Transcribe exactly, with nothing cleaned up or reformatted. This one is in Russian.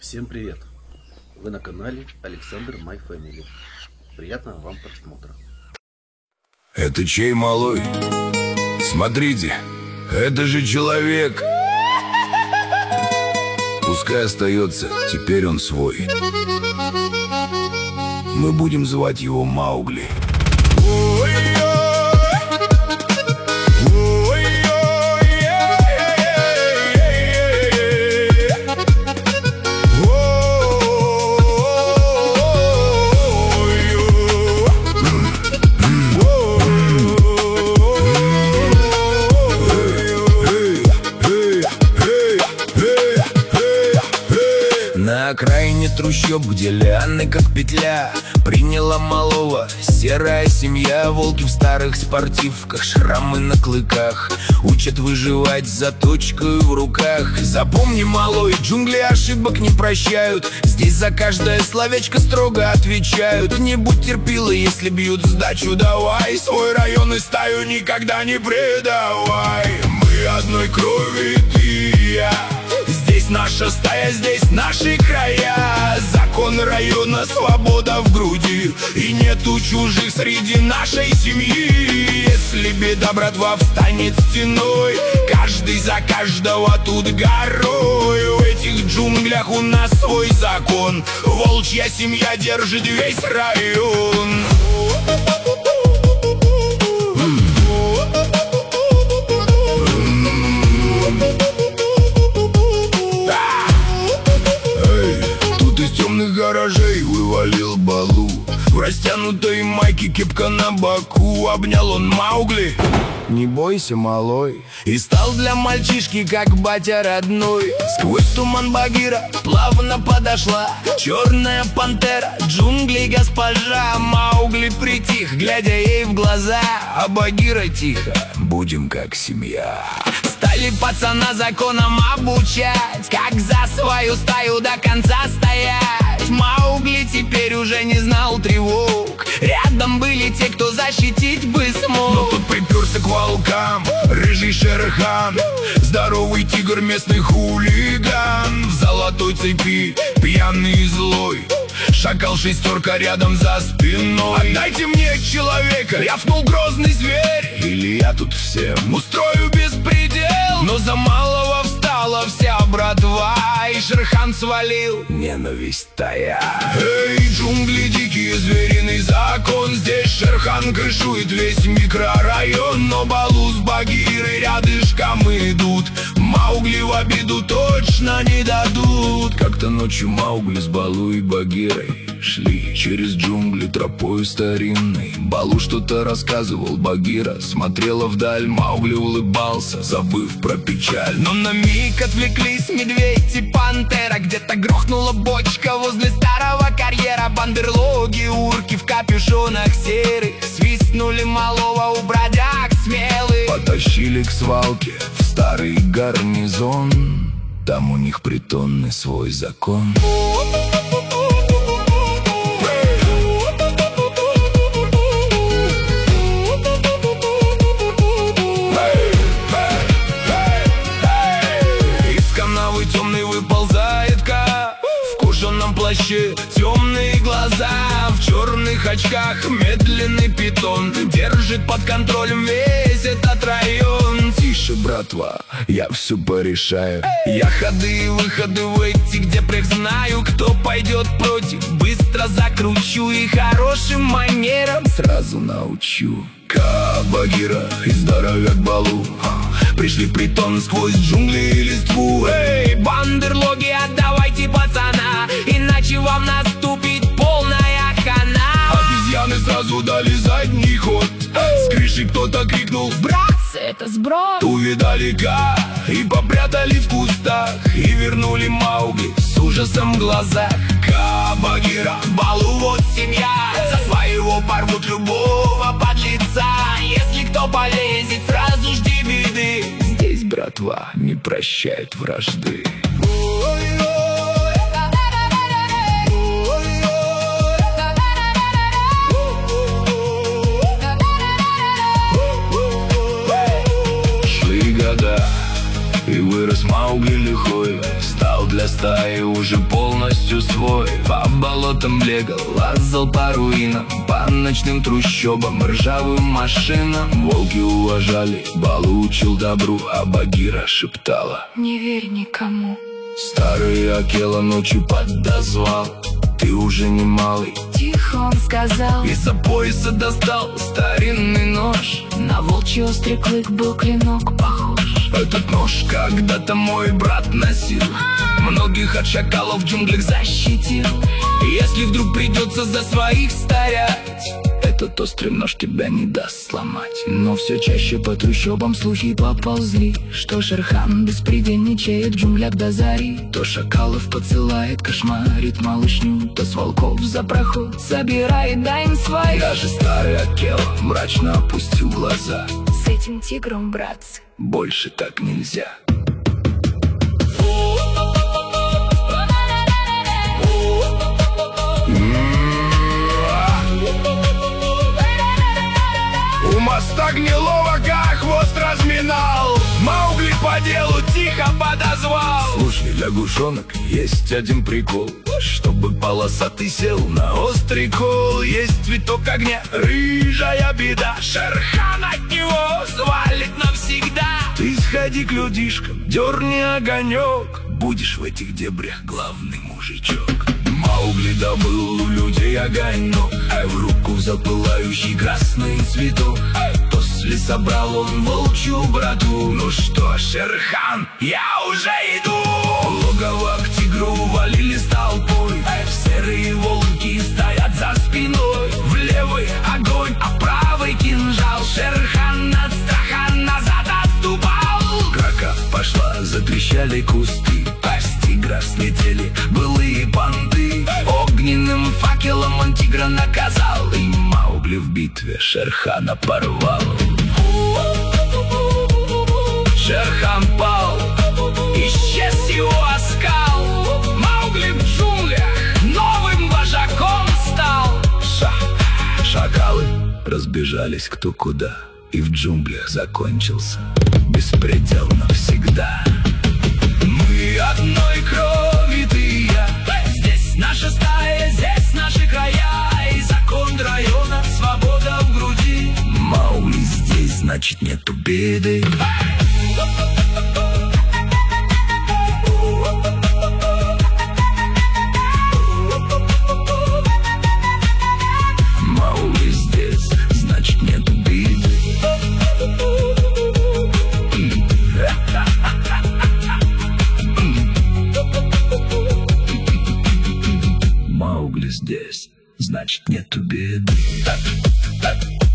Всем привет! Вы на канале Александр My Family. Приятного вам просмотра. Это чей малой? Смотрите, это же человек. Пускай остается, теперь он свой. Мы будем звать его Маугли. На окраине трущоб, где лианы как петля, приняла малого серая семья. Волки в старых спортивках, шрамы на клыках, учат выживать за точкой в руках. Запомни, малой, джунгли ошибок не прощают. Здесь за каждое словечко строго отвечают. Не будь терпилой, если бьют сдачу давай. Свой район и стаю никогда не предавай. Мы одной крови, ты и я. Здесь наша стая, здесь наши края. Закон района, свобода в груди, и нету чужих среди нашей семьи. Если беда, братва, встанет стеной, каждый за каждого тут горой. В этих джунглях у нас свой закон. Волчья семья держит весь район. Гаражей вывалил Балу, в растянутой майке кепка на боку. Обнял он Маугли: не бойся, малой. И стал для мальчишки как батя родной. Сквозь туман Багира плавно подошла черная пантера, джунглей госпожа. Маугли притих, глядя ей в глаза, а Багира тихо: будем как семья. Стали пацана законом обучать, как за свою стаю до конца стоять. Маугли теперь уже не знал тревог, рядом были те, кто защитить бы смог. Но тут приперся к волкам рыжий Шер-хан, здоровый тигр, местный хулиган. В золотой цепи, пьяный и злой, шакал шестерка рядом за спиной. Отдайте мне человека, рявкнул грозный зверь, или я тут всем устрою беспредел. Но за малого встала вся братва, и Шер-хан свалил ненависть тая. Эй, джунгли, дикие, звериный закон. Здесь Шер-хан крышует весь микрорайон. Но Балу с Багирой рядышком идут, Маугли в обиду точно не дадут. Как-то ночью Маугли с Балу и Багирой шли через джунгли тропой старинной. Балу что-то рассказывал, Багира смотрела вдаль, Маугли улыбался, забыв про печаль. Но на миг отвлеклись медведь и пантера. Где-то грохнула бочка возле старого карьера. Бандерлоги, урки в капюшонах серых свистнули малого у бродяг смелых. Потащили к свалке в старый гарнизон, там у них притонный свой закон. Темные глаза, в черных очках медленный питон, держит под контролем весь этот район. Тише, братва, я все порешаю. Я ходы и выходы в эти, где прех знаю. Кто пойдет против, быстро закручу, и хорошим манерам сразу научу. Багира и здоровяк Балу пришли в притон сквозь джунгли и листву. Эй, бандерлоги, отдавайте пацана, иначе вам наступит полная хана. Обезьяны сразу дали задний ход, с крыши кто-то крикнул: братцы, это сброд. Увидали га и попрятали в кустах, и вернули Маугли с ужасом в глазах. Багира, Балу, вот семья, за своего порвут любого подлеца. Если кто полезет, сразу жди беды. Здесь братва не прощает вражды. Шли года, и вырос Маугли лихой, стал для стаи уже полной полностью свой. По болотам бегал, лазал по руинам, по ночным трущобам, ржавым машинам. Волки уважали, Балу учил добру, а Багира шептала: не верь никому. Старый Акела ночью подозвал: ты уже не малый. Тихо он сказал, из-за пояса достал старинный нож. на волчий острый клык был клинок похож. Этот нож когда-то мой брат носил, многих от шакалов в джунглях защитил. Если вдруг придется за своих старять, этот острый нож тебя не даст сломать. Но все чаще по трущобам слухи поползли, что Шерхан беспредельничает в джунглях до зари. То шакалов подсылает, кошмарит малышню, то с волков за проход забирает, дай им свои. Даже старый Акела мрачно опустил глаза: с этим тигром, братцы, больше так нельзя. У моста гнилого как хвост разминал, Маугли по делу тихо подозвал: слушай, лягушонок, есть один прикол. Чтобы полосатый сел на острый кол, есть цветок огня, рыжая беда, Шерхан от него свалит навсегда. Ты сходи к людишкам, дерни огонек, будешь в этих дебрях главный мужичок. Маугли добыл у людей огонек, а в руку взял пылающий красный цветок. После собрал он волчью брату: ну что, Шерхан, я уже иду. Логово к тигру валили с толпой, серые волки стоят за спиной. В левый огонь, а правый кинжал, Шерхан от страха назад отступал. Драка пошла, затрещали кусты, а с тигра слетели былые понты. Огненным факелом он тигра наказал, и Маугли в битве Шерхана порвал. Шерхан пал, исчез его оскал. Маугли в джунглях новым вожаком стал. Ша Шакалы разбежались кто куда, и в джунглях закончился беспредел навсегда. Мы одной крови, ты и я, здесь наша стая, здесь наши края, и закон района, свобода в груди. Маугли здесь, значит нету беды. Маугли здесь, значит нету беды. Маугли здесь, значит нету беды.